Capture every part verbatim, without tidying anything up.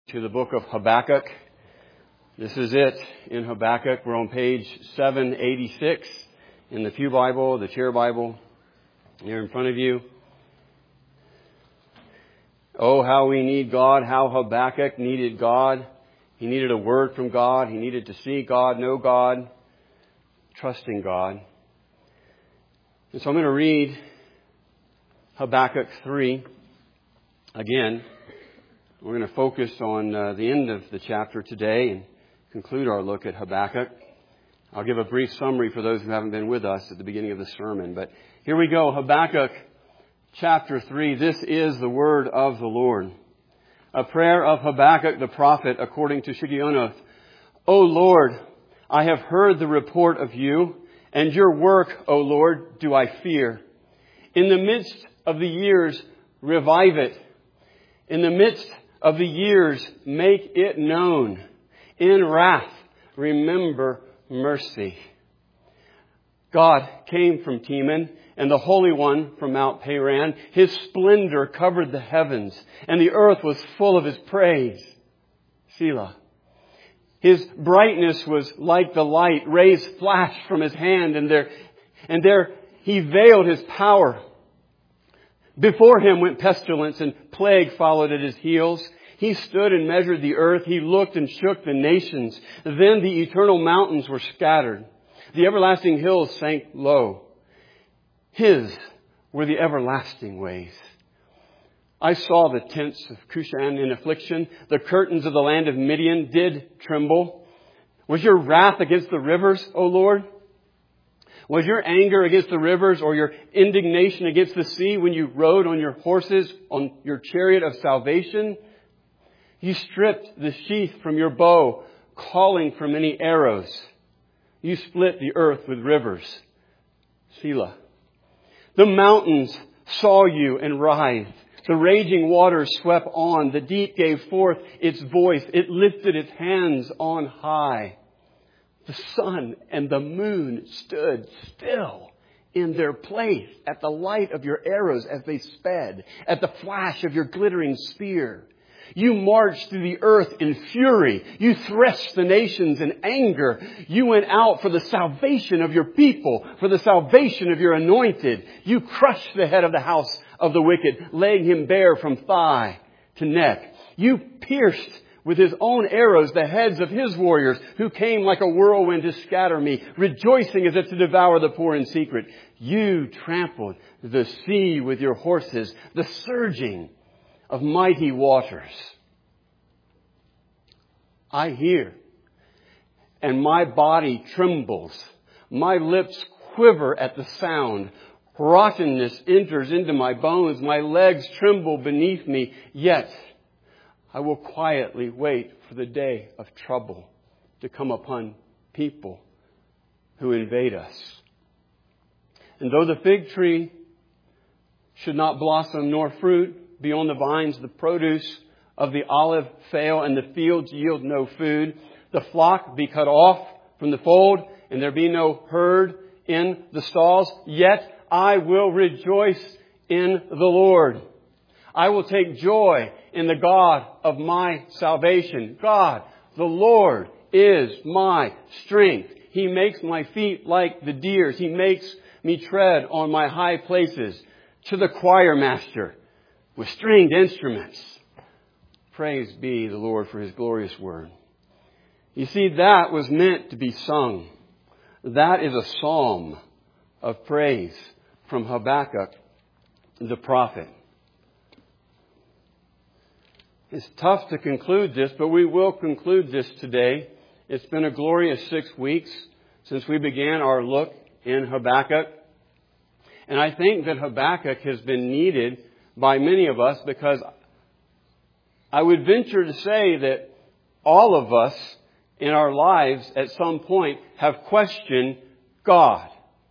To the book of Habakkuk. This is it in Habakkuk. We're on page seven eighty-six in the Pew Bible, the Chair Bible, here in front of you. Oh, how we need God, how Habakkuk needed God. He needed a word from God. He needed to see God, know God, trusting God. And so I'm going to read Habakkuk three again. We're going to focus on uh, the end of the chapter today and conclude our look at Habakkuk. I'll give a brief summary for those who haven't been with us at the beginning of the sermon. But here we go, Habakkuk chapter three. This is the word of the Lord. A prayer of Habakkuk the prophet according to Shigionoth. O Lord, I have heard the report of you, and your work, O Lord, do I fear. In the midst of the years, revive it. In the midst of the years, make it known. In wrath, remember mercy. God came from Teman, and the Holy One from Mount Paran. His splendor covered the heavens, and the earth was full of His praise. Selah. His brightness was like the light. Rays flashed from His hand, and there, and there He veiled His power. Before Him went pestilence, and plague followed at His heels. He stood and measured the earth. He looked and shook the nations. Then the eternal mountains were scattered. The everlasting hills sank low. His were the everlasting ways. I saw the tents of Cushan in affliction. The curtains of the land of Midian did tremble. Was your wrath against the rivers, O Lord? Was your anger against the rivers or your indignation against the sea when you rode on your horses, on your chariot of salvation? You stripped the sheath from your bow, calling for many arrows. You split the earth with rivers. Selah. The mountains saw you and writhed. The raging waters swept on. The deep gave forth its voice. It lifted its hands on high. The sun and the moon stood still in their place at the light of your arrows as they sped, at the flash of your glittering spear. You marched through the earth in fury. You threshed the nations in anger. You went out for the salvation of your people, for the salvation of your anointed. You crushed the head of the house of the wicked, laying him bare from thigh to neck. You pierced with his own arrows the heads of his warriors, who came like a whirlwind to scatter me, rejoicing as if to devour the poor in secret. You trampled the sea with your horses, the surging of mighty waters. I hear, and my body trembles. My lips quiver at the sound. Rottenness enters into my bones. My legs tremble beneath me. Yet I will quietly wait for the day of trouble to come upon people who invade us. And though the fig tree should not blossom nor fruit be on the vines, the produce of the olive fail, and the fields yield no food, the flock be cut off from the fold, and there be no herd in the stalls, yet I will rejoice in the Lord. I will take joy in the God of my salvation. God, the Lord, is my strength. He makes my feet like the deer's. He makes me tread on my high places. To the choir master with stringed instruments. Praise be the Lord for His glorious word. You see, that was meant to be sung. That is a psalm of praise from Habakkuk the prophet. It's tough to conclude this, but we will conclude this today. It's been a glorious six weeks since we began our look in Habakkuk. And I think that Habakkuk has been needed by many of us, because I would venture to say that all of us in our lives at some point have questioned God.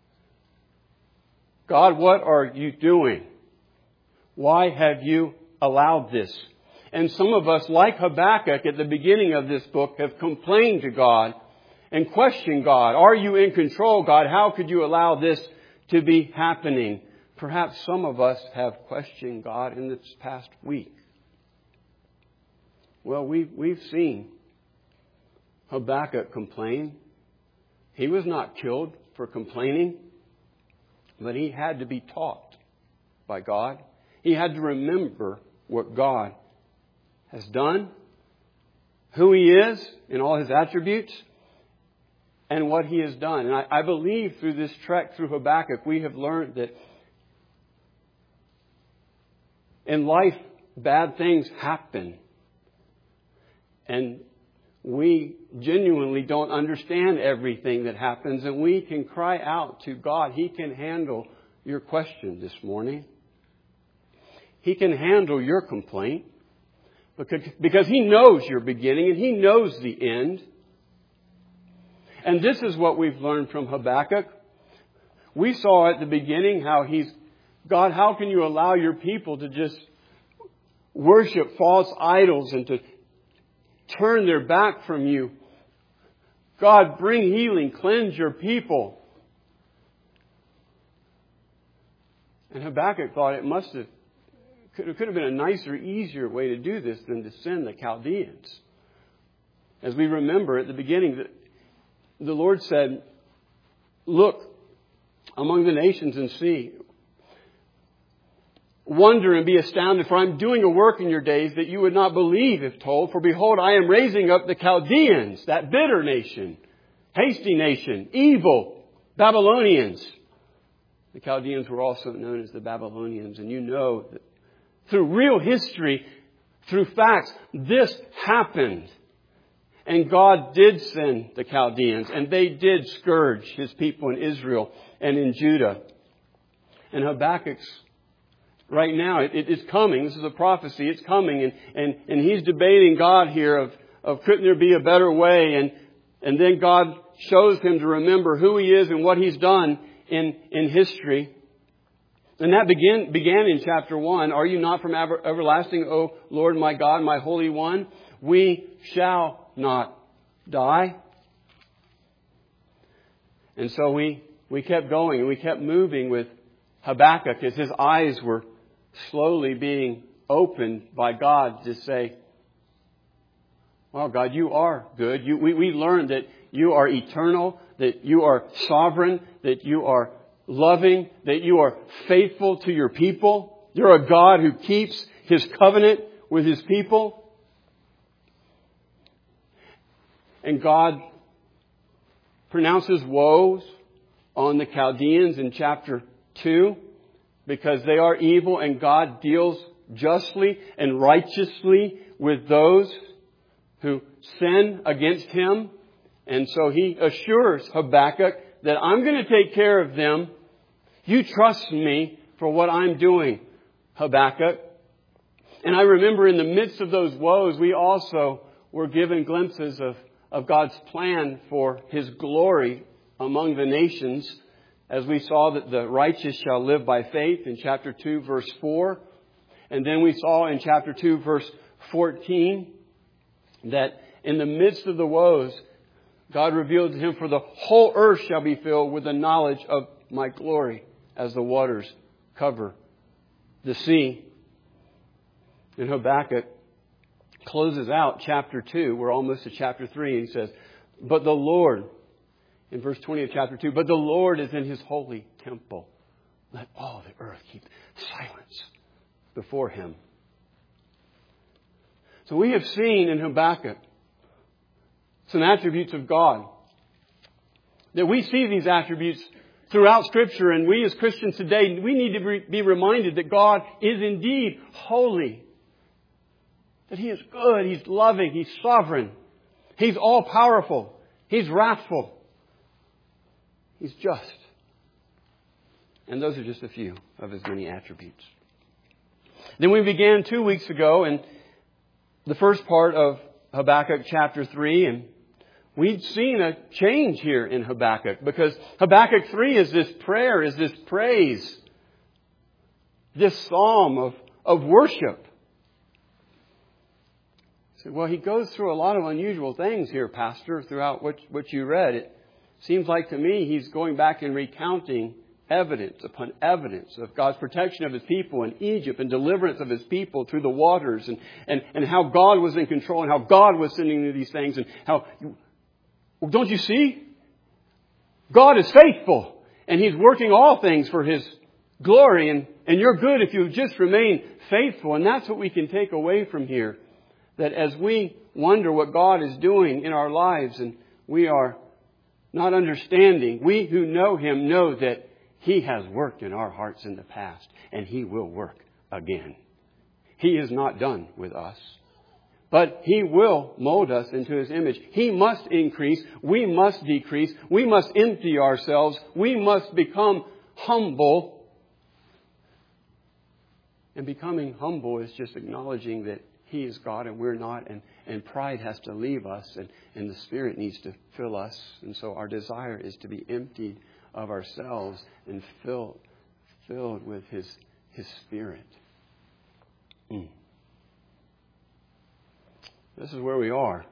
God, what are you doing? Why have you allowed this? And some of us, like Habakkuk at the beginning of this book, have complained to God and questioned God. Are you in control, God? How could you allow this to be happening? Perhaps some of us have questioned God in this past week. Well, we've, we've seen Habakkuk complain. He was not killed for complaining, but he had to be taught by God. He had to remember what God has done, who He is in all His attributes, and what He has done. And I, I believe through this trek through Habakkuk, we have learned that in life, bad things happen. And we genuinely don't understand everything that happens, and we can cry out to God. He can handle your question this morning. He can handle your complaint because, because He knows your beginning and He knows the end. And this is what we've learned from Habakkuk. We saw at the beginning how He's, God, how can you allow your people to just worship false idols and to turn their back from you? God, bring healing, cleanse your people. And Habakkuk thought it must have, it could have been a nicer, easier way to do this than to send the Chaldeans. As we remember at the beginning, the Lord said, look among the nations and see. Wonder and be astounded, for I'm doing a work in your days that you would not believe if told. For behold, I am raising up the Chaldeans, that bitter nation, hasty nation, evil, Babylonians. The Chaldeans were also known as the Babylonians. And you know that through real history, through facts, this happened. And God did send the Chaldeans, and they did scourge His people in Israel and in Judah. And Habakkuk's right now, it, it is coming. This is a prophecy. It's coming. And, and, and he's debating God here of, of couldn't there be a better way? And, and then God shows him to remember who He is and what He's done in, in history. And that began, began in chapter one. Are you not from ever, everlasting, O Lord my God, my Holy One? We shall not die. And so we, we kept going and we kept moving with Habakkuk as his eyes were slowly being opened by God to say, well, God, you are good. You, we, we learned that you are eternal, that you are sovereign, that you are loving, that you are faithful to your people. You're a God who keeps His covenant with His people. And God pronounces woes on the Chaldeans in chapter two because they are evil, and God deals justly and righteously with those who sin against Him. And so He assures Habakkuk that I'm going to take care of them. You trust me for what I'm doing, Habakkuk. And I remember in the midst of those woes, we also were given glimpses of, of God's plan for His glory among the nations, as we saw that the righteous shall live by faith in chapter two, verse four. And then we saw in chapter two, verse fourteen, that in the midst of the woes, God revealed to him, for the whole earth shall be filled with the knowledge of my glory as the waters cover the sea. And Habakkuk closes out chapter two. We're almost to chapter three. And he says, but the Lord, in verse twenty of chapter two, but the Lord is in His holy temple. Let all the earth keep silence before Him. So we have seen in Habakkuk some attributes of God. That we see these attributes throughout Scripture, and we as Christians today, we need to be reminded that God is indeed holy. That He is good, He's loving, He's sovereign, He's all-powerful, He's wrathful, He's just. And those are just a few of His many attributes. Then we began two weeks ago in the first part of Habakkuk chapter three, and we'd seen a change here in Habakkuk, because Habakkuk three is this prayer, is this praise, this psalm of, of worship. So, well, he goes through a lot of unusual things here, Pastor, throughout what, what you read. It seems like to me he's going back and recounting evidence upon evidence of God's protection of His people in Egypt and deliverance of His people through the waters, and, and, and how God was in control and how God was sending these things, and how, well, don't you see? God is faithful and He's working all things for His glory, and, and you're good if you just remain faithful. And that's what we can take away from here. That as we wonder what God is doing in our lives and we are not understanding, we who know Him know that He has worked in our hearts in the past and He will work again. He is not done with us, but He will mold us into His image. He must increase. We must decrease. We must empty ourselves. We must become humble. And becoming humble is just acknowledging that He is God and we're not. And, and pride has to leave us. And, and the Spirit needs to fill us. And so our desire is to be emptied of ourselves and filled, filled with His, His Spirit. Mm. This is where we are.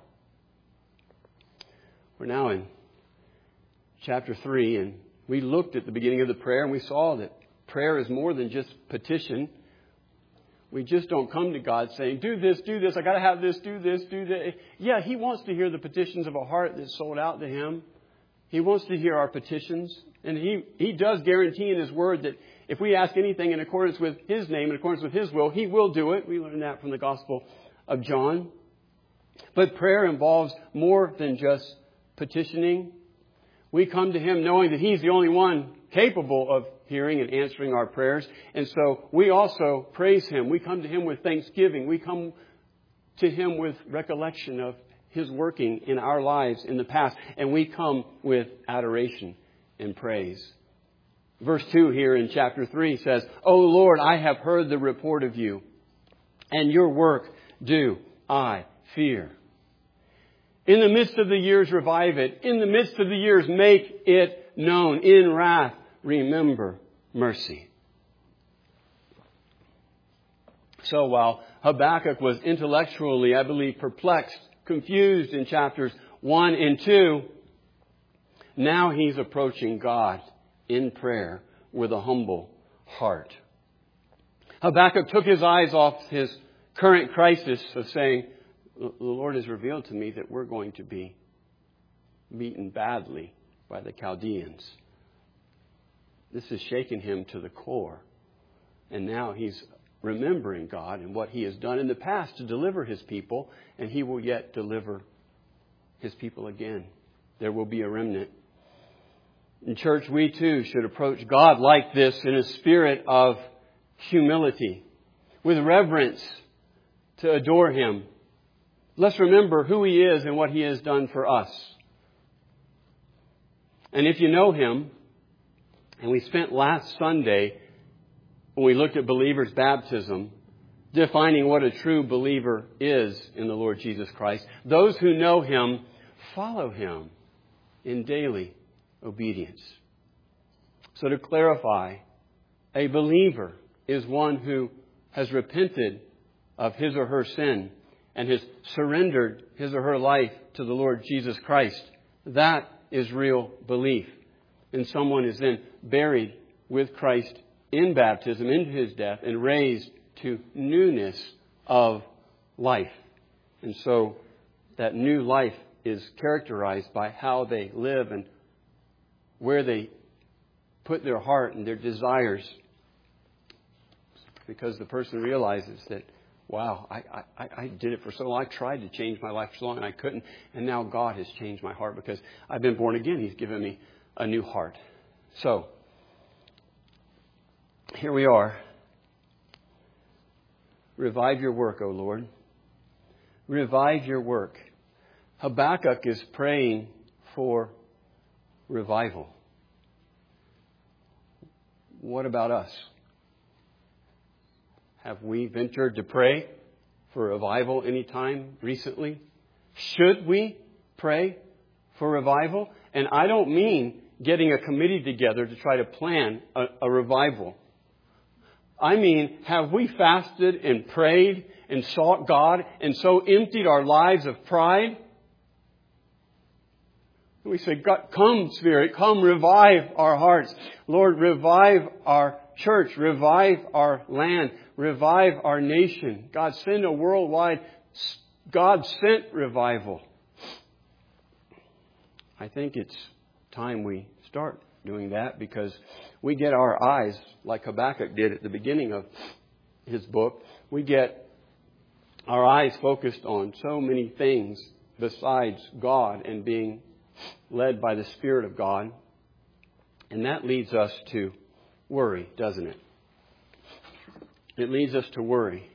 We're now in chapter three. And we looked at the beginning of the prayer and we saw that prayer is more than just petition. We just don't come to God saying, do this, do this, I got to have this, do this, do that. Yeah, He wants to hear the petitions of a heart that's sold out to Him. He wants to hear our petitions. And He, He does guarantee in His Word that if we ask anything in accordance with His name, in accordance with His will, He will do it. We learned that from the Gospel of John. But prayer involves more than just petitioning. We come to Him knowing that He's the only one capable of hearing and answering our prayers. And so we also praise Him. We come to Him with thanksgiving. We come to Him with recollection of His working in our lives in the past. And we come with adoration and praise. Verse two here in chapter three says, O Lord, I have heard the report of You, and Your work do I fear. In the midst of the years, revive it. In the midst of the years, make it known. In wrath, remember mercy. So while Habakkuk was intellectually, I believe, perplexed, confused in chapters one and two, now he's approaching God in prayer with a humble heart. Habakkuk took his eyes off his current crisis of saying, the Lord has revealed to me that we're going to be beaten badly by the Chaldeans. This has shaken him to the core. And now he's remembering God and what He has done in the past to deliver His people. And He will yet deliver His people again. There will be a remnant. In church, we too should approach God like this in a spirit of humility, with reverence to adore Him. Let's remember who He is and what He has done for us. And if you know Him, and we spent last Sunday, when we looked at believers' baptism, defining what a true believer is in the Lord Jesus Christ. Those who know Him follow Him in daily obedience. So to clarify, a believer is one who has repented of his or her sin and has surrendered his or her life to the Lord Jesus Christ. That is real belief. And someone is then buried with Christ in baptism into His death and raised to newness of life. And so that new life is characterized by how they live and where they put their heart and their desires. Because the person realizes that, wow, I, I, I did it for so long. I tried to change my life for so long and I couldn't. And now God has changed my heart because I've been born again. He's given me a new heart. So, here we are. Revive Your work, O Lord. Revive Your work. Habakkuk is praying for revival. What about us? Have we ventured to pray for revival any time recently? Should we pray for revival? And I don't mean getting a committee together to try to plan a, a revival. I mean, have we fasted and prayed and sought God and so emptied our lives of pride We say, God, come, Spirit, come revive our hearts. Lord, revive our church, revive our land, revive our nation. God, send a worldwide, God-sent revival. I think it's time we start doing that, because we get our eyes, like Habakkuk did at the beginning of his book, we get our eyes focused on so many things besides God and being led by the Spirit of God. And that leads us to worry, doesn't it? It leads us to worry.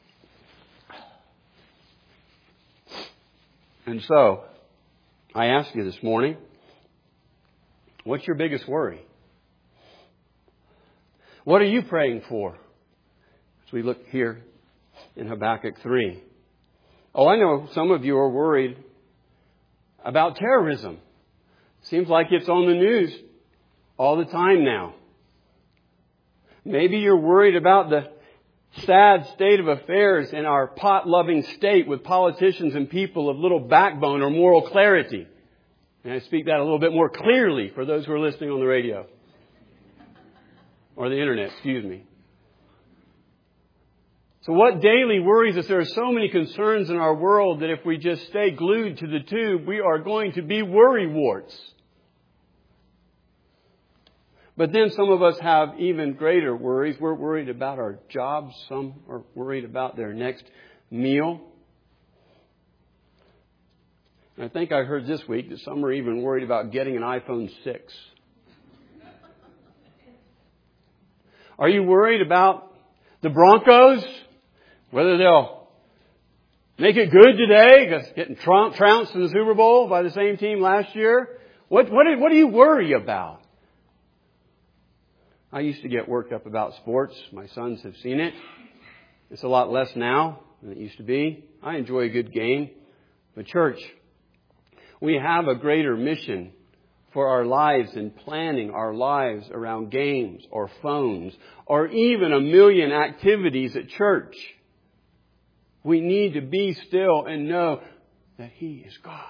And so, I ask you this morning, what's your biggest worry? What are you praying for? As we look here in Habakkuk three. Oh, I know some of you are worried about terrorism. Seems like it's on the news all the time now. Maybe you're worried about the sad state of affairs in our pot-loving state with politicians and people of little backbone or moral clarity. And I speak that a little bit more clearly for those who are listening on the radio. Or the internet, excuse me. So what daily worries us? There are so many concerns in our world that if we just stay glued to the tube, we are going to be worrywarts. But then some of us have even greater worries. We're worried about our jobs. Some are worried about their next meal. And I think I heard this week that some are even worried about getting an iPhone six. Are you worried about the Broncos? Whether they'll make it good today, because getting trounced in the Super Bowl by the same team last year? What, what, what do you worry about? I used to get worked up about sports. My sons have seen it. It's a lot less now than it used to be. I enjoy a good game. But church, we have a greater mission for our lives and planning our lives around games or phones or even a million activities at church. We need to be still and know that He is God.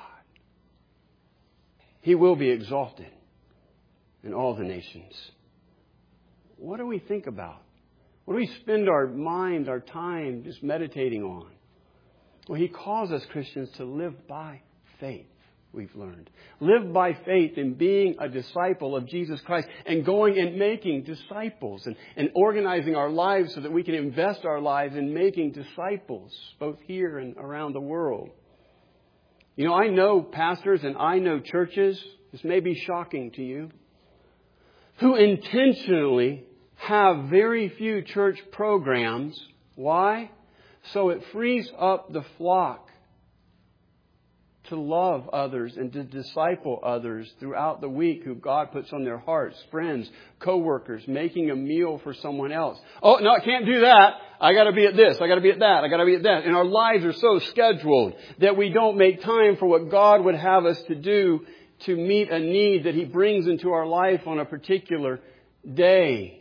He will be exalted in all the nations. What do we think about? What do we spend our mind, our time just meditating on? Well, He calls us Christians to live by faith, we've learned. Live by faith in being a disciple of Jesus Christ and going and making disciples and, and organizing our lives so that we can invest our lives in making disciples, both here and around the world. You know, I know pastors and I know churches, this may be shocking to you, who intentionally have very few church programs. Why? So it frees up the flock to love others and to disciple others throughout the week who God puts on their hearts, friends, co-workers, making a meal for someone else. Oh, no, I can't do that. I got to be at this. I got to be at that. I got to be at that. And our lives are so scheduled that we don't make time for what God would have us to do to meet a need that He brings into our life on a particular day.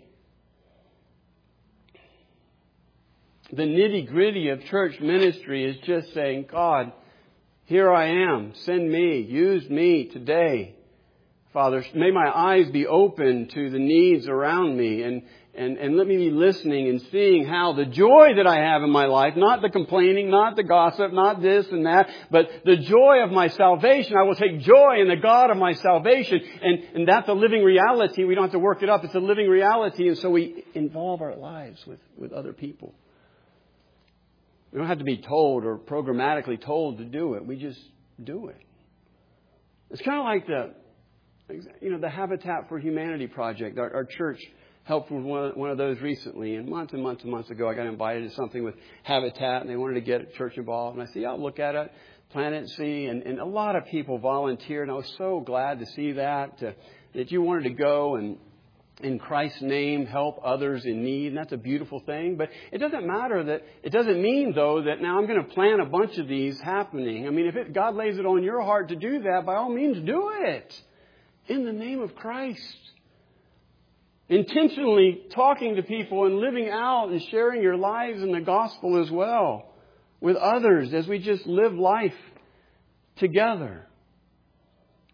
The nitty-gritty of church ministry is just saying, God, here I am. Send me. Use me today. Father, may my eyes be open to the needs around me and, and, and let me be listening and seeing how the joy that I have in my life, not the complaining, not the gossip, not this and that, but the joy of my salvation. I will take joy in the God of my salvation. And, and that's a living reality. We don't have to work it up. It's a living reality. And so we involve our lives with, with other people. We don't have to be told or programmatically told to do it. We just do it. It's kind of like the, you know, the Habitat for Humanity project. Our, our church helped with one of, one of those recently. And months and months and months ago, I got invited to something with Habitat, and they wanted to get church involved. And I said, yeah, I'll look at it, plant it, and see. And, and a lot of people volunteered, and I was so glad to see that, to, that you wanted to go and in Christ's name, help others in need. And that's a beautiful thing. But it doesn't matter that, it doesn't mean, though, that now I'm going to plan a bunch of these happening. I mean, if it, God lays it on your heart to do that, by all means, do it. In the name of Christ. Intentionally talking to people and living out and sharing your lives in the gospel as well with others as we just live life together.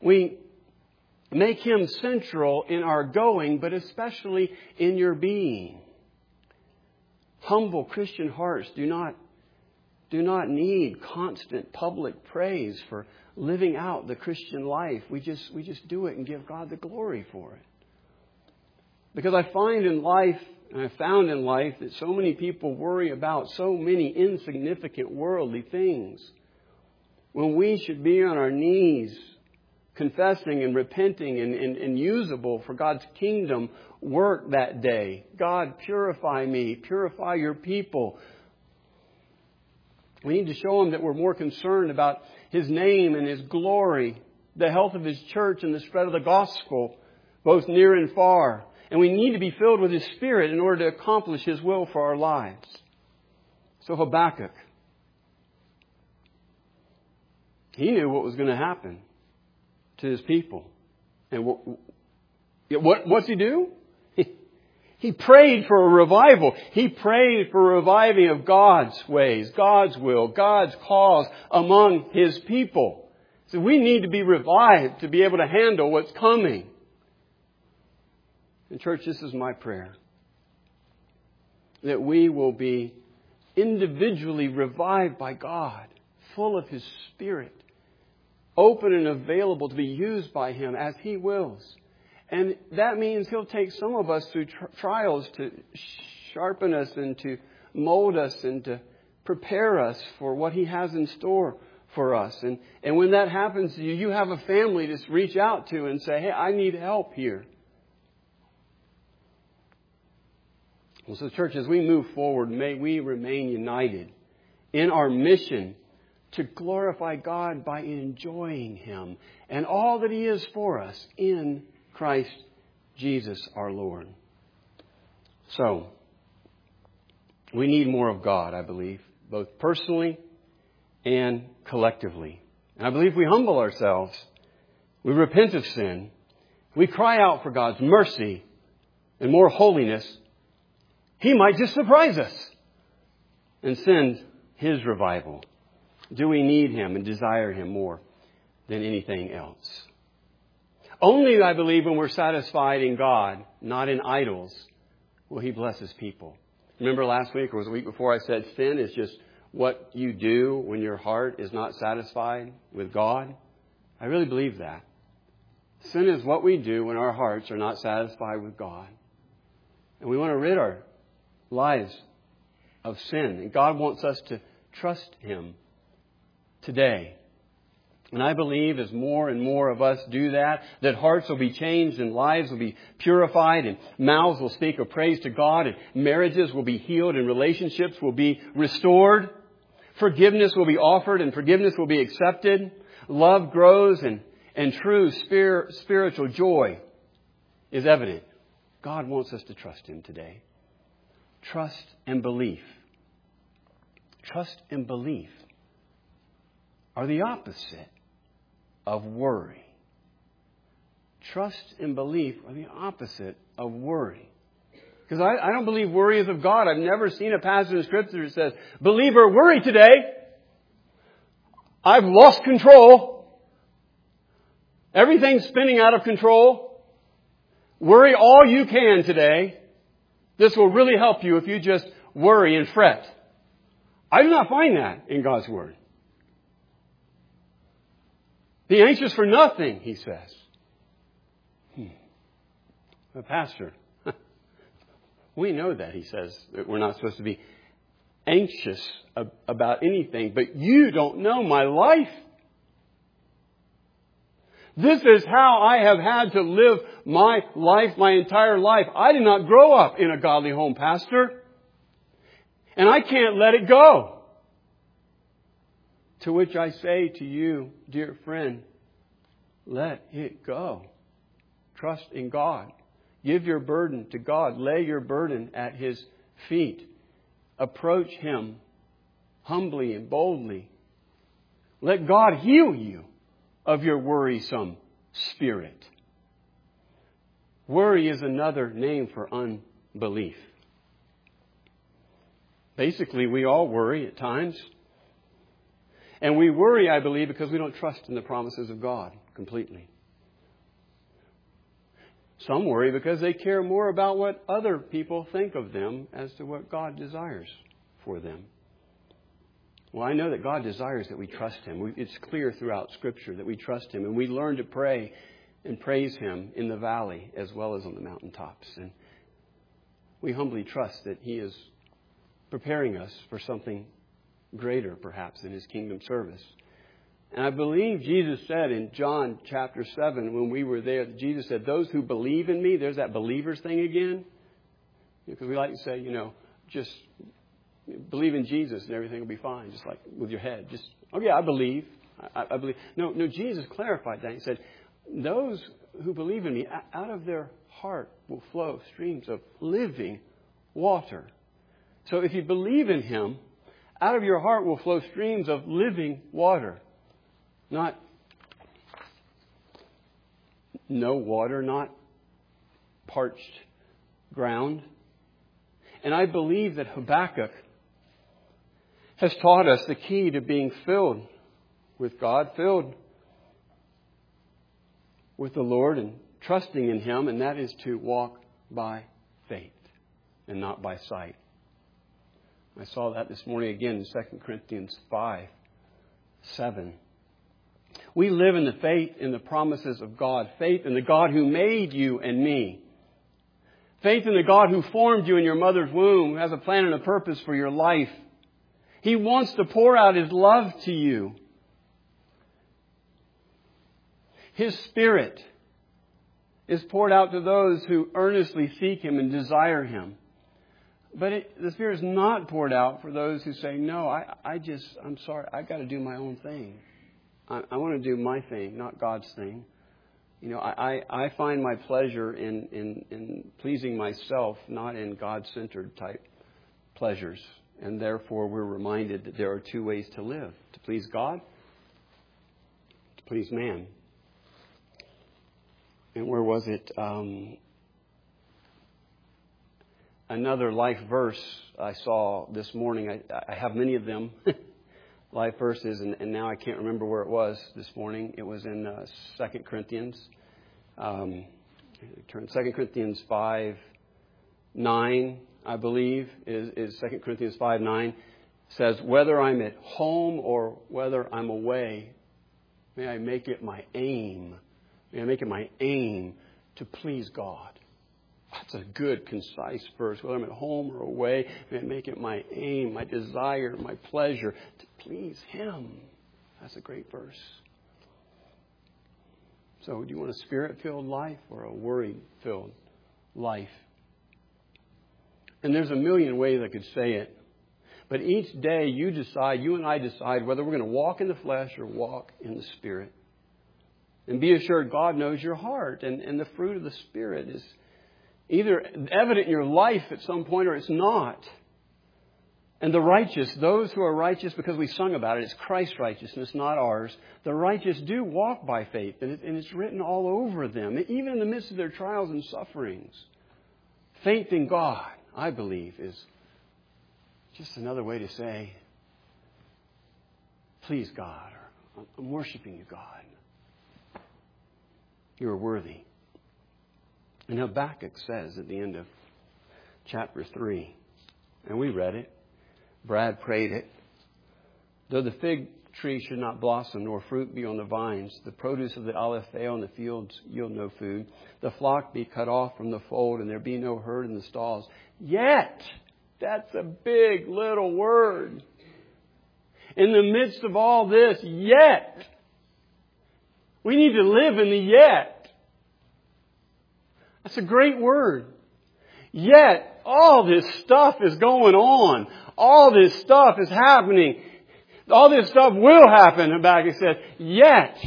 We make Him central in our going, but especially in your being. Humble Christian hearts do not, do not need constant public praise for living out the Christian life. We just, we just do it and give God the glory for it. Because I find in life, and I found in life, that so many people worry about so many insignificant worldly things, when we should be on our knees confessing and repenting and, and, and usable for God's kingdom work that day. God, purify me, purify your people. We need to show Him that we're more concerned about His name and His glory, the health of His church and the spread of the gospel, both near and far. And we need to be filled with His Spirit in order to accomplish His will for our lives. So Habakkuk, he knew what was going to happen to his people. And what, what what's he do? He, he prayed for a revival. He prayed for a reviving of God's ways, God's will, God's cause among His people. So we need to be revived to be able to handle what's coming. And church, this is my prayer. That we will be individually revived by God, full of His Spirit, open and available to be used by Him as He wills. And that means He'll take some of us through tri- trials to sharpen us and to mold us and to prepare us for what He has in store for us. And, and when that happens to you, you have a family to reach out to and say, hey, I need help here. Well, so church, as we move forward, may we remain united in our mission to glorify God by enjoying Him and all that He is for us in Christ Jesus our Lord. So, we need more of God, I believe, both personally and collectively. And I believe we humble ourselves, we repent of sin, we cry out for God's mercy and more holiness, He might just surprise us and send His revival. Do we need Him and desire Him more than anything else? Only, I believe, when we're satisfied in God, not in idols, will He bless His people. Remember last week, or was it the week before, I said sin is just what you do when your heart is not satisfied with God? I really believe that. Sin is what we do when our hearts are not satisfied with God. And we want to rid our lives of sin. And God wants us to trust Him today. And I believe as more and more of us do that, that hearts will be changed and lives will be purified and mouths will speak of praise to God and marriages will be healed and relationships will be restored. Forgiveness will be offered and forgiveness will be accepted. Love grows and, and true spir- spiritual joy is evident. God wants us to trust Him today. Trust and belief. Trust and belief are the opposite of worry. Trust and belief are the opposite of worry. Because I, I don't believe worry is of God. I've never seen a passage in Scripture that says, believer, worry today. I've lost control. Everything's spinning out of control. Worry all you can today. This will really help you if you just worry and fret. I do not find that in God's Word. Be anxious for nothing, He says. Hmm. But Pastor, we know that He says that we're not supposed to be anxious about anything, but you don't know my life. This is how I have had to live my life, my entire life. I did not grow up in a godly home, Pastor. And I can't let it go. To which I say to you, dear friend, let it go. Trust in God. Give your burden to God. Lay your burden at His feet. Approach Him humbly and boldly. Let God heal you of your worrisome spirit. Worry is another name for unbelief. Basically, we all worry at times. And we worry, I believe, because we don't trust in the promises of God completely. Some worry because they care more about what other people think of them as to what God desires for them. Well, I know that God desires that we trust Him. We, it's clear throughout Scripture that we trust Him, and we learn to pray and praise Him in the valley as well as on the mountaintops. And we humbly trust that He is preparing us for something greater, perhaps, in His kingdom service. And I believe Jesus said in John chapter seven, when we were there, Jesus said, those who believe in me, there's that believers thing again. Because we like to say, you know, just believe in Jesus and everything will be fine, just like with your head. Just, oh yeah, I believe. I, I believe. No, no, Jesus clarified that. He said, those who believe in me, out of their heart will flow streams of living water. So if you believe in Him, out of your heart will flow streams of living water. Not no water, not parched ground. And I believe that Habakkuk has taught us the key to being filled with God, filled with the Lord and trusting in Him, and that is to walk by faith and not by sight. I saw that this morning again in Second Corinthians five, seven. We live in the faith in the promises of God. Faith in the God who made you and me. Faith in the God who formed you in your mother's womb, who has a plan and a purpose for your life. He wants to pour out His love to you. His Spirit is poured out to those who earnestly seek Him and desire Him. But it, the Spirit is not poured out for those who say, no, I, I just, I'm sorry, I've got to do my own thing. I, I want to do my thing, not God's thing. You know, I, I, I find my pleasure in, in, in pleasing myself, not in God-centered type pleasures. And therefore, we're reminded that there are two ways to live. To please God, to please man. And where was it? Um, another life verse I saw this morning. I, I have many of them, life verses, and, and now I can't remember where it was this morning. It was in uh, Second Corinthians. Um, turn Second Corinthians five nine, I believe, is, is Second Corinthians five nine. Says, whether I'm at home or whether I'm away, may I make it my aim. May I make it my aim to please God. That's a good, concise verse. Whether I'm at home or away, may I make it my aim, my desire, my pleasure to please Him. That's a great verse. So do you want a Spirit-filled life or a worry-filled life? And there's a million ways I could say it. But each day you decide, you and I decide whether we're going to walk in the flesh or walk in the Spirit. And be assured God knows your heart. And, and the fruit of the Spirit is either evident in your life at some point or it's not. And the righteous, those who are righteous, because we sung about it, it's Christ's righteousness, not ours. The righteous do walk by faith, and, it, and it's written all over them, even in the midst of their trials and sufferings. Faith in God, I believe, is just another way to say, please God, or I'm worshiping you, God. You are worthy. And Habakkuk says at the end of chapter three, and we read it, Brad prayed it, though the fig tree should not blossom, nor fruit be on the vines, the produce of the olive fail, and the fields yield no food, the flock be cut off from the fold, and there be no herd in the stalls. Yet, that's a big little word. In the midst of all this, yet, we need to live in the yet. That's a great word. Yet, all this stuff is going on. All this stuff is happening. All this stuff will happen, Habakkuk says. Yet,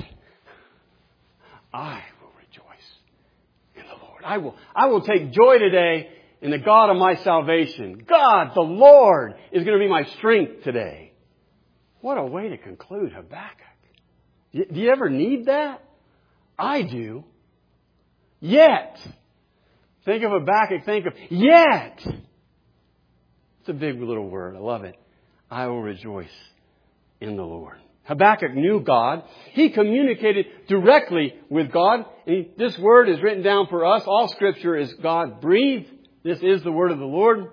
I will rejoice in the Lord. I will, I will take joy today in the God of my salvation. God, the Lord, is going to be my strength today. What a way to conclude Habakkuk. Do you ever need that? I do. Yet. Think of Habakkuk. Think of yet. It's a big little word. I love it. I will rejoice in the Lord. Habakkuk knew God. He communicated directly with God. And this word is written down for us. All Scripture is God-breathed. This is the word of the Lord.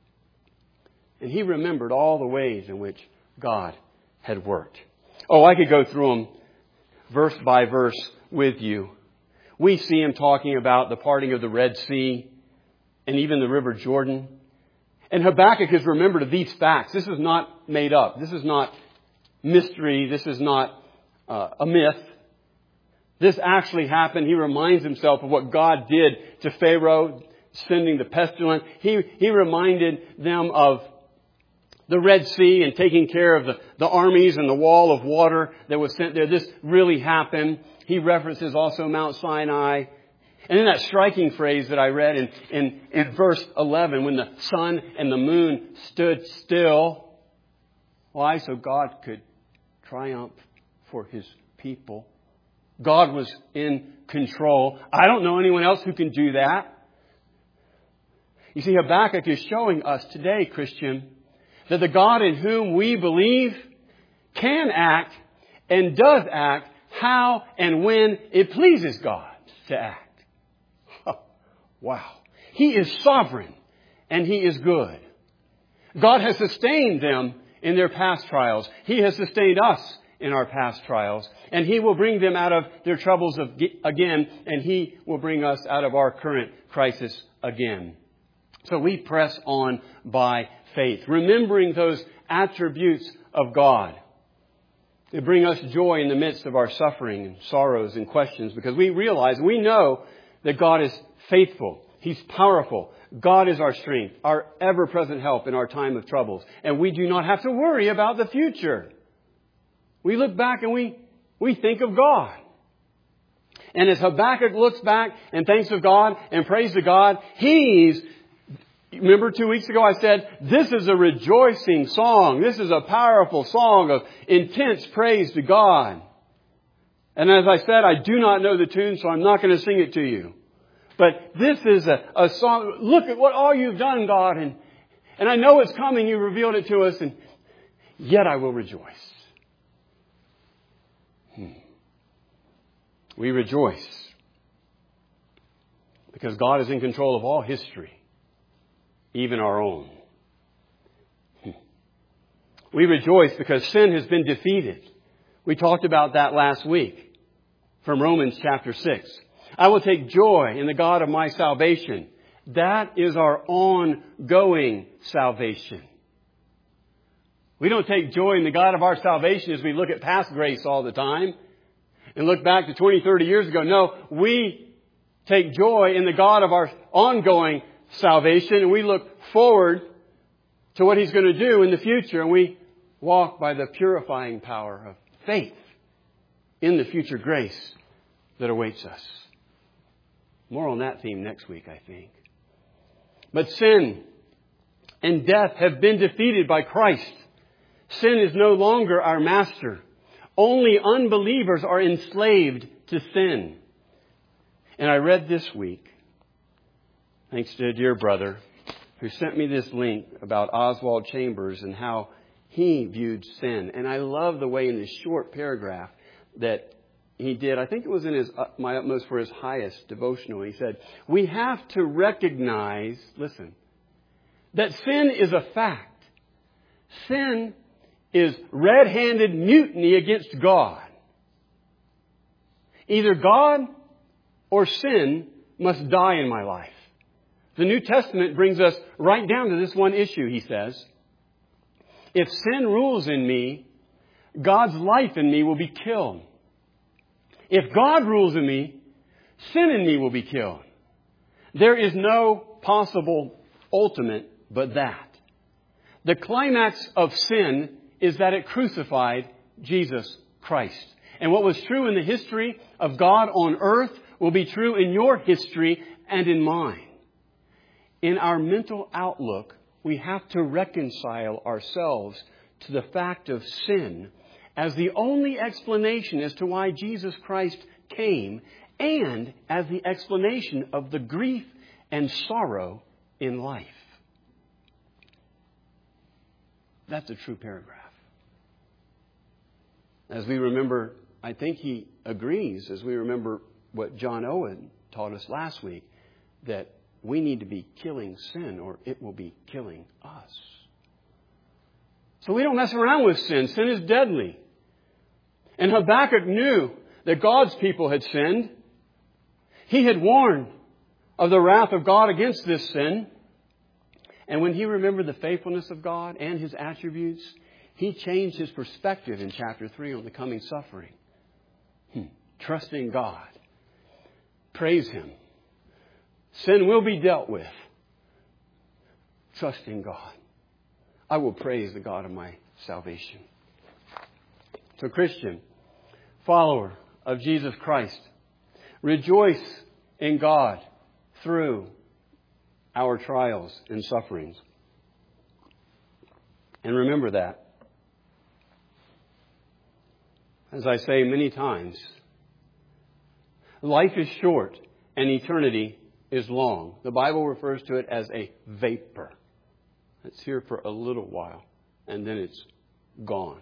And he remembered all the ways in which God had worked. Oh, I could go through them verse by verse with you. We see him talking about the parting of the Red Sea and even the River Jordan. And Habakkuk is remembered of these facts. This is not made up. This is not mystery. This is not uh, a myth. This actually happened. He reminds himself of what God did to Pharaoh, sending the pestilence. He, he reminded them of the Red Sea and taking care of the, the armies and the wall of water that was sent there. This really happened. He references also Mount Sinai. And then that striking phrase that I read in, in, in verse eleven, when the sun and the moon stood still. Why? So God could triumph for His people. God was in control. I don't know anyone else who can do that. You see, Habakkuk is showing us today, Christian, that the God in whom we believe can act and does act how and when it pleases God to act. Oh, wow. He is sovereign and He is good. God has sustained them in their past trials. He has sustained us in our past trials. And He will bring them out of their troubles again. And He will bring us out of our current crisis again. So we press on by faith, remembering those attributes of God. They bring us joy in the midst of our suffering and sorrows and questions, because we realize, we know that God is faithful. He's powerful. God is our strength, our ever-present help in our time of troubles. And we do not have to worry about the future. We look back and we, we think of God. And as Habakkuk looks back and thanks of God and prays to God, he's Remember two weeks ago I said, this is a rejoicing song. This is a powerful song of intense praise to God. And as I said, I do not know the tune, so I'm not going to sing it to you. But this is a, a song. Look at what all you've done, God. And, and I know it's coming. You revealed it to us. And yet I will rejoice. Hmm. We rejoice because God is in control of all history. Even our own. We rejoice because sin has been defeated. We talked about that last week from Romans chapter six. I will take joy in the God of my salvation. That is our ongoing salvation. We don't take joy in the God of our salvation as we look at past grace all the time and look back to twenty, thirty years ago. No, we take joy in the God of our ongoing salvation, and we look forward to what He's going to do in the future, and we walk by the purifying power of faith in the future grace that awaits us. More on that theme next week, I think. But sin and death have been defeated by Christ. Sin is no longer our master. Only unbelievers are enslaved to sin. And I read this week, thanks to a dear brother who sent me this link about Oswald Chambers and how he viewed sin. And I love the way in this short paragraph that he did. I think it was in his My Utmost for His Highest devotional. He said, we have to recognize, listen, that sin is a fact. Sin is red-handed mutiny against God. Either God or sin must die in my life. The New Testament brings us right down to this one issue, he says. If sin rules in me, God's life in me will be killed. If God rules in me, sin in me will be killed. There is no possible ultimate but that. The climax of sin is that it crucified Jesus Christ. And what was true in the history of God on earth will be true in your history and in mine. In our mental outlook, we have to reconcile ourselves to the fact of sin as the only explanation as to why Jesus Christ came, and as the explanation of the grief and sorrow in life. That's a true paragraph. As we remember, I think he agrees, as we remember what John Owen taught us last week, that we need to be killing sin or it will be killing us. So we don't mess around with sin. Sin is deadly. And Habakkuk knew that God's people had sinned. He had warned of the wrath of God against this sin. And when he remembered the faithfulness of God and His attributes, he changed his perspective in chapter three on the coming suffering. Hmm. Trusting God. Praise Him. Sin will be dealt with. Trusting God. I will praise the God of my salvation. So, Christian, follower of Jesus Christ, rejoice in God through our trials and sufferings. And remember that. As I say many times, life is short and eternity is long. The Bible refers to it as a vapor. It's here for a little while and then it's gone.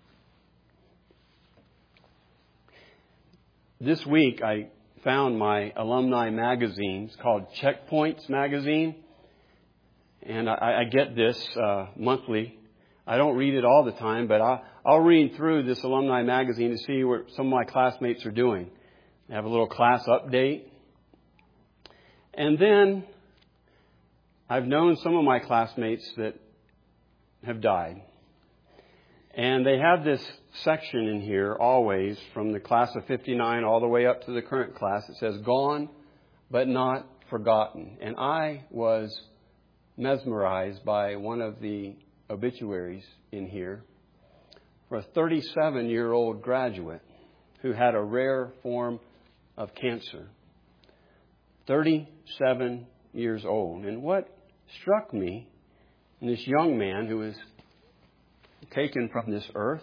This week I found my alumni magazine. It's called Checkpoints Magazine. And I, I get this uh, monthly. I don't read it all the time, but I, I'll read through this alumni magazine to see what some of my classmates are doing. I have a little class update. And then I've known some of my classmates that have died. And they have this section in here always from the class of fifty-nine all the way up to the current class. It says, gone but not forgotten. And I was mesmerized by one of the obituaries in here for a thirty-seven-year-old graduate who had a rare form of cancer. thirty-seven years old. And what struck me in this young man who was taken from this earth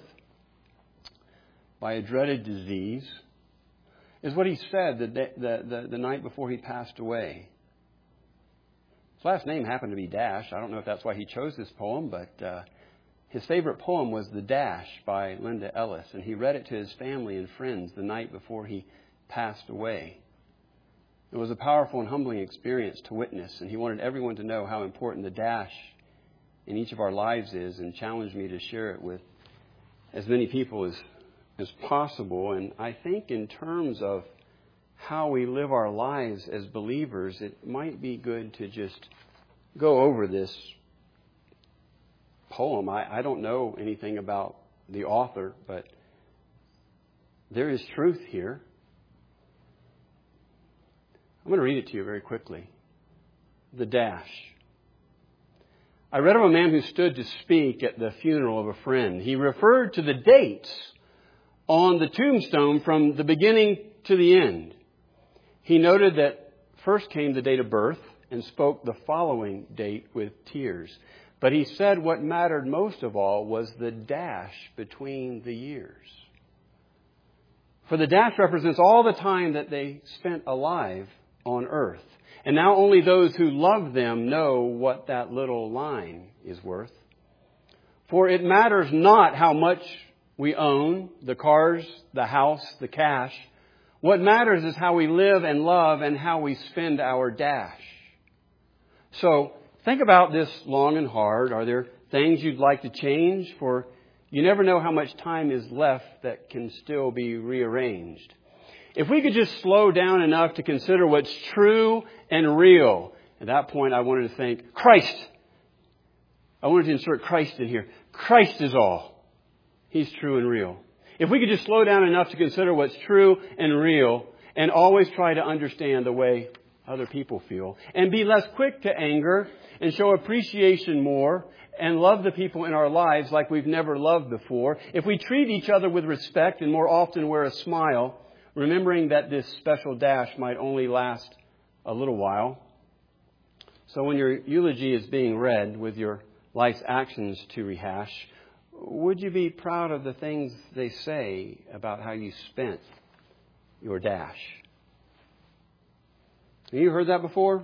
by a dreaded disease is what he said the, day, the, the, the night before he passed away. His last name happened to be Dash. I don't know if that's why he chose this poem, but uh, his favorite poem was The Dash by Linda Ellis, and he read it to his family and friends the night before he passed away. It was a powerful and humbling experience to witness, and he wanted everyone to know how important the dash in each of our lives is, and challenged me to share it with as many people as, as possible. And I think in terms of how we live our lives as believers, it might be good to just go over this poem. I, I don't know anything about the author, but there is truth here. I'm going to read it to you very quickly. The dash. I read of a man who stood to speak at the funeral of a friend. He referred to the dates on the tombstone from the beginning to the end. He noted that first came the date of birth and spoke the following date with tears. But he said what mattered most of all was the dash between the years. For the dash represents all the time that they spent alive on earth. And now only those who love them know what that little line is worth. For it matters not how much we own, the cars, the house, the cash. What matters is how we live and love and how we spend our dash. So think about this long and hard. Are there things you'd like to change? For you never know how much time is left that can still be rearranged. If we could just slow down enough to consider what's true and real. At that point, I wanted to think, Christ. I wanted to insert Christ in here. Christ is all. He's true and real. If we could just slow down enough to consider what's true and real and always try to understand the way other people feel and be less quick to anger and show appreciation more and love the people in our lives like we've never loved before. If we treat each other with respect and more often wear a smile, remembering that this special dash might only last a little while. So when your eulogy is being read with your life's actions to rehash, would you be proud of the things they say about how you spent your dash? Have you heard that before?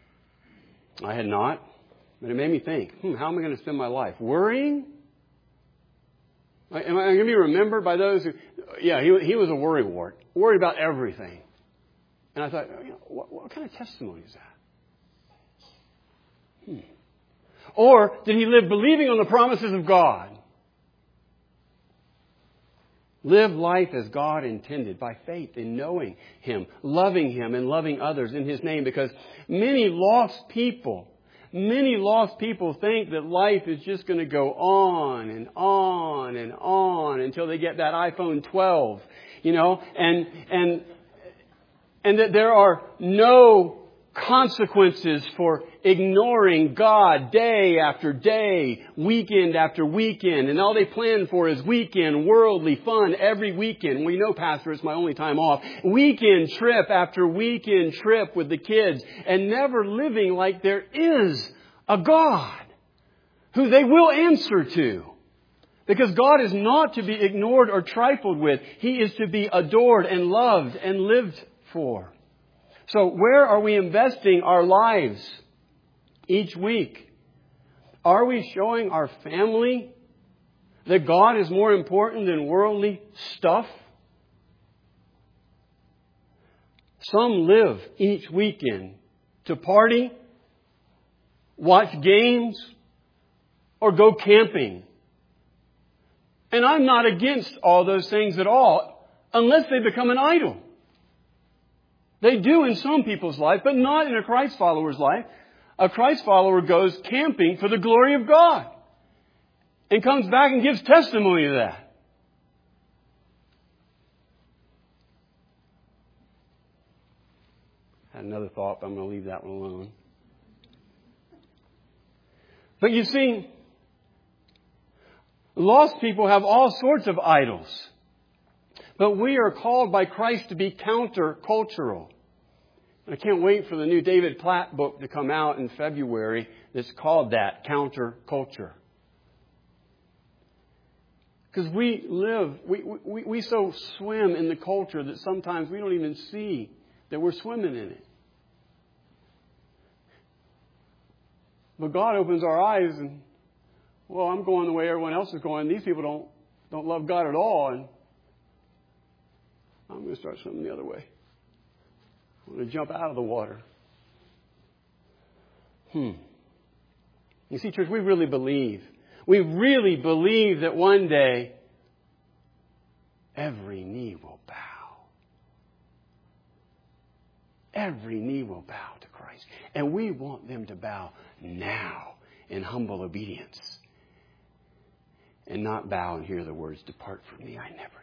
I had not, but it made me think, hmm, how am I going to spend my life? Worrying? Am I going to be remembered by those who, yeah, he, he was a worrywart, worried about everything. And I thought, you know, what, what kind of testimony is that? Hmm. Or did he live believing on the promises of God? Live life as God intended, by faith in knowing Him, loving Him, and loving others in His name. Because many lost people, many lost people think that life is just going to go on and on and on until they get that iPhone twelve, you know, and and and that there are no consequences for ignoring God day after day, weekend after weekend. And all they plan for is weekend, worldly fun every weekend. We know, Pastor, it's my only time off. Weekend trip after weekend trip with the kids, and never living like there is a God who they will answer to. Because God is not to be ignored or trifled with. He is to be adored and loved and lived for. So where are we investing our lives each week? Are we showing our family that God is more important than worldly stuff? Some live each weekend to party, watch games, or go camping. And I'm not against all those things at all, unless they become an idol. They do in some people's life, but not in a Christ follower's life. A Christ follower goes camping for the glory of God and comes back and gives testimony to that. I had another thought, but I'm going to leave that one alone. But you see, lost people have all sorts of idols. But we are called by Christ to be counter-cultural. I can't wait for the new David Platt book to come out in February that's called that, Counter-Culture. Because we live, we, we, we so swim in the culture that sometimes we don't even see that we're swimming in it. But God opens our eyes and, well, I'm going the way everyone else is going. These people don't, don't love God at all. And I'm going to start swimming the other way. I'm going to jump out of the water. Hmm. You see, church, we really believe. We really believe that one day every knee will bow. Every knee will bow to Christ. And we want them to bow now in humble obedience. And not bow and hear the words, "Depart from me, I never knew."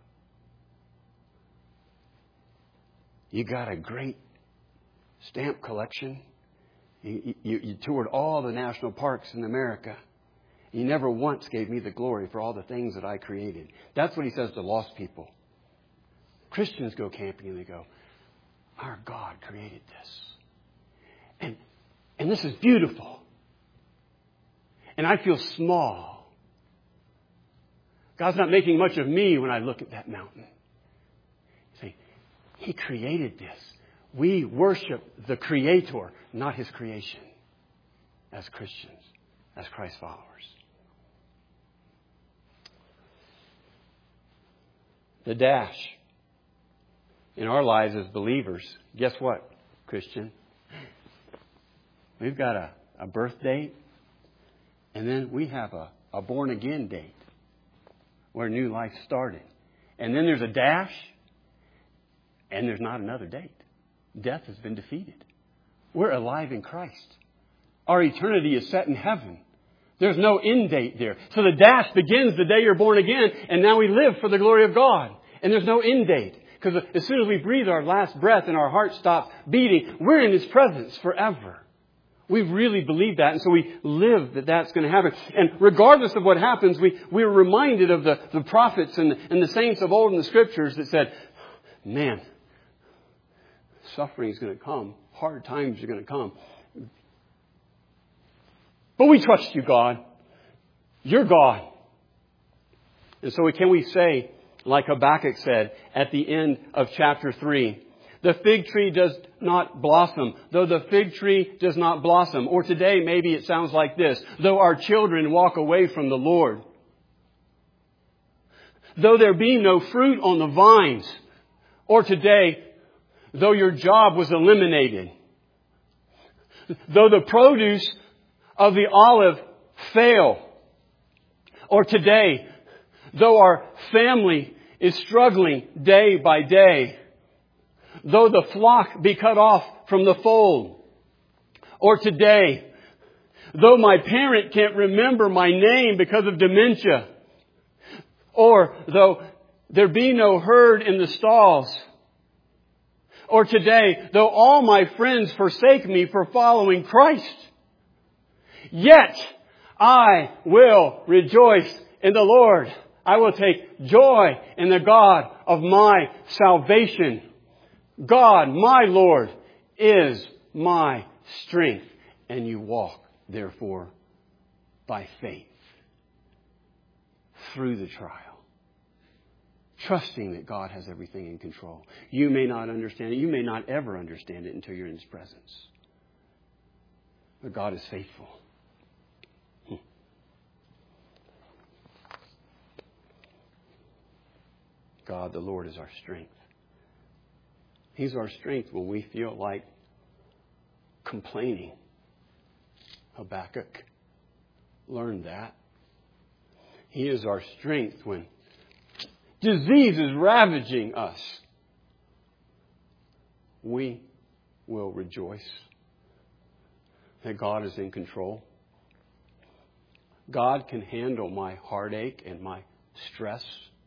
You got a great stamp collection. You, you, you toured all the national parks in America. You never once gave me the glory for all the things that I created. That's what he says to lost people. Christians go camping and they go, our God created this. And, and this is beautiful. And I feel small. God's not making much of me when I look at that mountain. He created this. We worship the Creator, not His creation, as Christians, as Christ followers. The dash in our lives as believers, guess what, Christian? We've got a, a birth date, and then we have a, a born-again date where new life started. And then there's a dash. And there's not another date. Death has been defeated. We're alive in Christ. Our eternity is set in heaven. There's no end date there. So the dash begins the day you're born again, and now we live for the glory of God. And there's no end date. Because as soon as we breathe our last breath and our heart stops beating, we're in His presence forever. We really believe that, and so we live that that's going to happen. And regardless of what happens, we, we're reminded of the, the prophets and, and the saints of old in the Scriptures that said, man, suffering is going to come. Hard times are going to come. But we trust you, God. You're God. And so can we say, like Habakkuk said at the end of chapter three, the fig tree does not blossom, though the fig tree does not blossom. Or today, maybe it sounds like this, though our children walk away from the Lord. though there be no fruit on the vines. Or today, though your job was eliminated. Though the produce of the olive fail. Or today, though our family is struggling day by day. Though the flock be cut off from the fold. Or today, though my parent can't remember my name because of dementia. Or though there be no herd in the stalls. Or today, though all my friends forsake me for following Christ. Yet I will rejoice in the Lord. I will take joy in the God of my salvation. God, my Lord, is my strength. And you walk, therefore, by faith through the trial, trusting that God has everything in control. You may not understand it. You may not ever understand it until you're in His presence. But God is faithful. Hmm. God, the Lord, is our strength. He's our strength when we feel like complaining. Habakkuk learned that. He is our strength when disease is ravaging us. We will rejoice that God is in control. God can handle my heartache and my stress.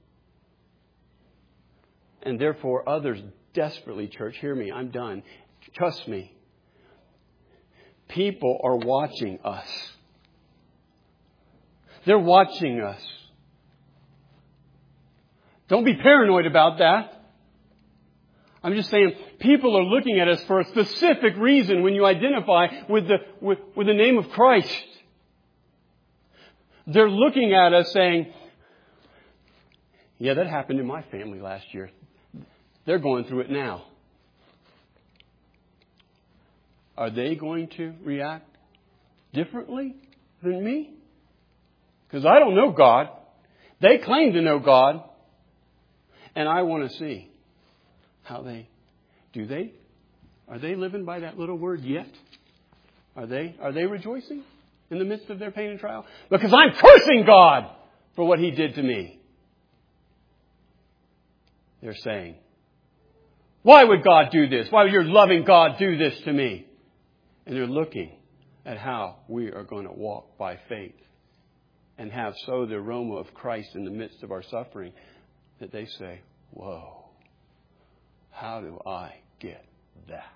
And therefore others desperately, church, hear me, I'm done. Trust me. People are watching us. They're watching us. Don't be paranoid about that. I'm just saying people are looking at us for a specific reason when you identify with the, with, with the name of Christ. They're looking at us saying, yeah, that happened in my family last year. They're going through it now. Are they going to react differently than me? Because I don't know God. They claim to know God. And I want to see how they, do they, are they living by that little word yet? Are they, are they rejoicing in the midst of their pain and trial? Because I'm cursing God for what He did to me. They're saying, why would God do this? Why would your loving God do this to me? And they're looking at how we are going to walk by faith and have so the aroma of Christ in the midst of our suffering that they say, whoa, how do I get that?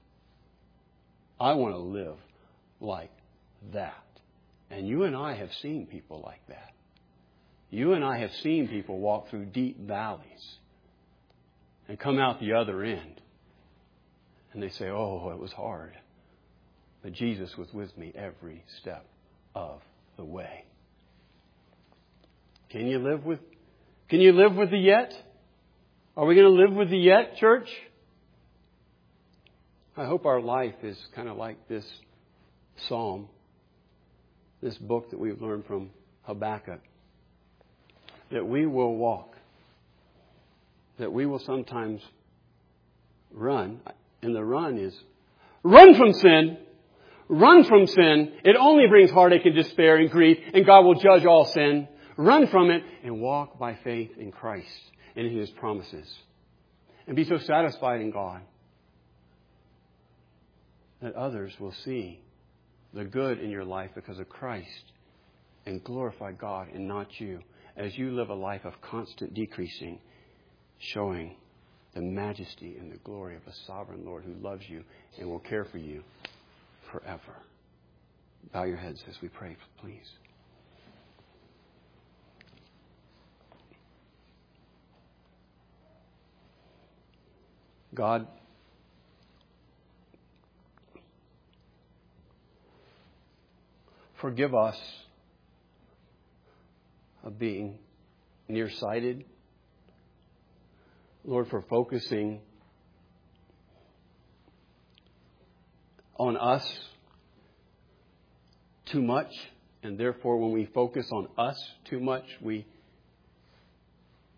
I want to live like that. And you and I have seen people like that. You and I have seen people walk through deep valleys and come out the other end. And they say, oh, it was hard. But Jesus was with me every step of the way. Can you live with, can you live with the yet? Are we going to live with the yet, church? I hope our life is kind of like this psalm, this book that we've learned from Habakkuk. That we will walk. That we will sometimes run. And the run is run from sin. Run from sin. It only brings heartache and despair and grief, and God will judge all sin. Run from it and walk by faith in Christ and in His promises. And be so satisfied in God that others will see the good in your life because of Christ and glorify God and not you as you live a life of constant decreasing, showing the majesty and the glory of a sovereign Lord who loves you and will care for you forever. Bow your heads as we pray, please. God, forgive us of being nearsighted. Lord, for focusing on us too much. And therefore, when we focus on us too much, we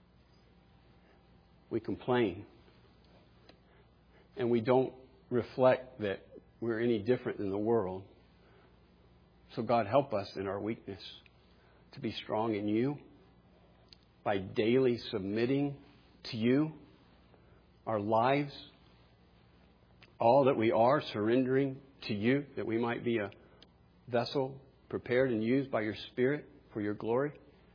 we complain, and we don't reflect that we're any different than the world. So God, help us in our weakness to be strong in you by daily submitting to you our lives, all that we are, surrendering to you, that we might be a vessel prepared and used by your Spirit for your glory.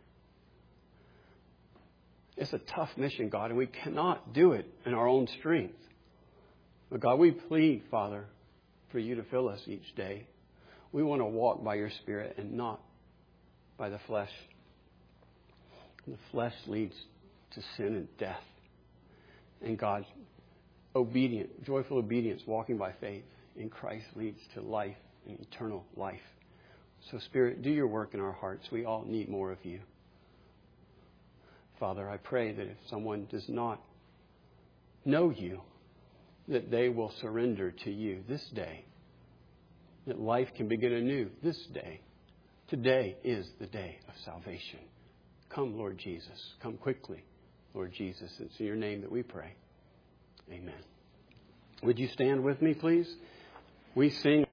It's a tough mission, God, and we cannot do it in our own strength. But God, we plead, Father, for you to fill us each day. We want to walk by your Spirit and not by the flesh. And the flesh leads to sin and death. And God, obedient, joyful obedience, walking by faith in Christ leads to life and eternal life. So Spirit, do your work in our hearts. We all need more of you. Father, I pray that if someone does not know you, that they will surrender to you this day, that life can begin anew this day. Today is the day of salvation. Come, Lord Jesus. Come quickly, Lord Jesus. It's in your name that we pray. Amen. Would you stand with me, please? We sing.